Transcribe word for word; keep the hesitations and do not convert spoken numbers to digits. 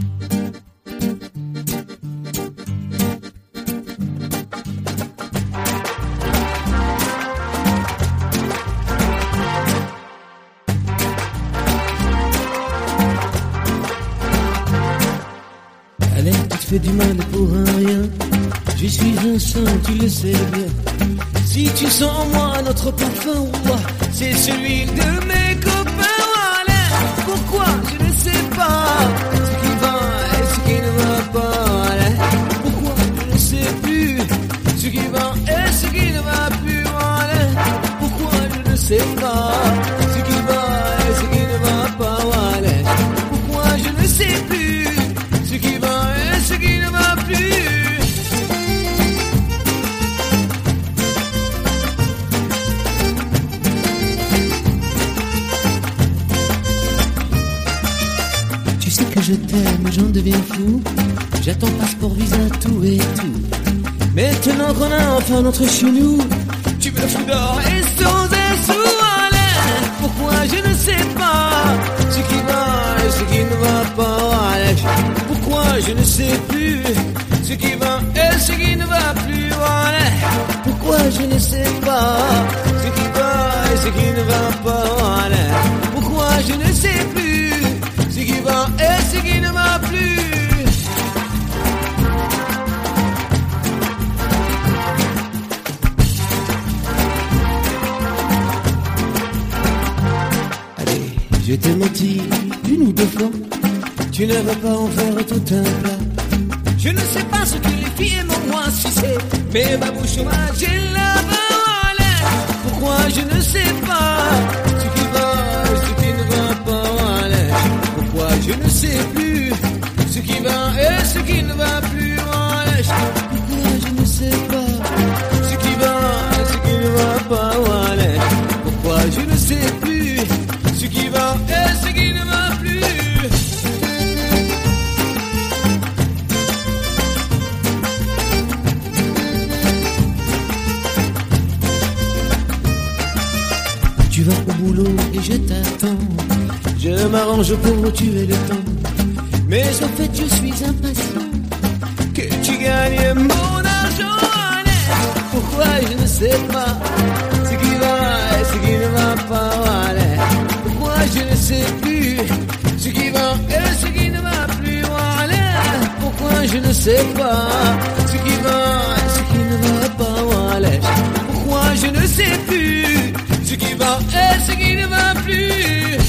Allez, tu te fais du mal pour un rien. Je suis un saint, tu le sais bien. Si tu sens en moi notre parfum, c'est celui de mes copains. Allez, pourquoi je ne sais pas ce qui va et ce qui ne va pas. Allez, pourquoi je ne sais plus ce qui va et ce qui ne va plus. Allez, pourquoi je ne sais pas ce qui va et ce qui ne va pas. Allez, pourquoi je ne sais plus ce qui va et ce qui ne va plus. Tu sais que je t'aime, j'en deviens fou. J'attends passeport, visa, tout et tout. Maintenant qu'on a enfin notre chez nous, tu me fous d'or et sans un sou. Allez, pourquoi je ne sais pas ce qui va et ce qui ne va pas. Allez, pourquoi je ne sais plus ce qui va et ce qui ne va plus. Allez, pourquoi je ne sais pas ce qui va et ce qui ne va pas. Allez, pourquoi je ne sais plus ce qui va et ce qui ne va plus. Allez, je t'ai menti une ou deux fois. Tu ne vas pas en faire tout un plat. Je ne sais pas ce que les filles aiment moi, si c'est mais ma bouche moi j'ai la parole. Pourquoi je ne sais pas ce qui va et ce qui ne va pas. Allez, pourquoi je ne sais plus ce qui va et ce qui ne va plus. Allez, pourquoi je ne sais pas ce qui va et ce qui ne va pas. Allez, pourquoi je ne sais plus ce qui va et ce qui ne va plus. Tu vas au boulot et je t'attends. Je m'arrange pour tuer le temps. Mais en fait je suis impatient que tu gagnes mon argent. Allez, pourquoi je ne sais pas ce qui va et ce qui ne va pas. Allez, pourquoi je ne sais plus ce qui va et ce qui ne va plus. Allez, pourquoi je ne sais pas ce qui va et ce qui ne va pas. Allez, pourquoi je ne sais plus ce qui va et ce qui ne va plus.